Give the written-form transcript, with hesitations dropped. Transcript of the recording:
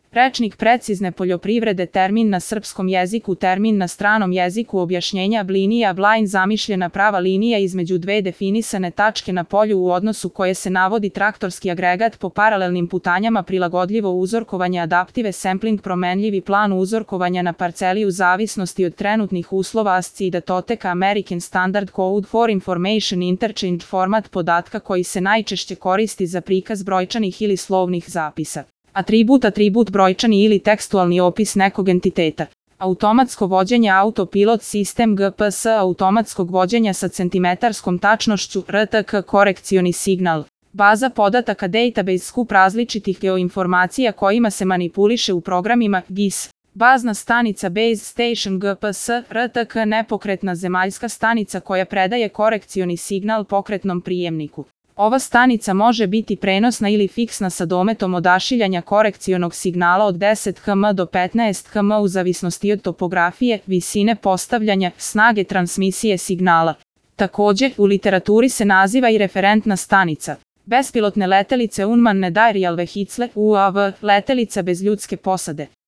Rečnik precizne poljoprivrede, termin na srpskom jeziku, termin na stranom jeziku, objašnjenja, linija, blind, zamišljena prava linija između dve definisane tačke na polju u odnosu koje se navodi traktorski agregat po paralelnim putanjama, prilagodljivo uzorkovanje, adaptive sampling, promenljivi plan uzorkovanja na parceli u zavisnosti od trenutnih uslova, ASCII datoteka, American Standard Code for Information Interchange, format podatka koji se najčešće koristi za prikaz brojčanih ili slovnih zapisa. Atribut brojčani ili tekstualni opis nekog entiteta. Automatsko vođenje, autopilot sistem, GPS automatskog vođenja sa centimetrarskom tačnošću, RTK korekcioni signal. Baza podataka, database, skup različitih geoinformacija kojima se manipuliše u programima, GIS. Bazna stanica, base station, GPS, RTK nepokretna zemaljska stanica koja predaje korekcioni signal pokretnom prijemniku. Ova stanica može biti prenosna ili fiksna sa dometom odašiljanja korekcionog signala od 10 km do 15 km u zavisnosti od topografije, visine postavljanja, snage transmisije signala. Također, u literaturi se naziva i referentna stanica. Bespilotne letelice, unmanned aerial vehicles, UAV, letelica bez ljudske posade.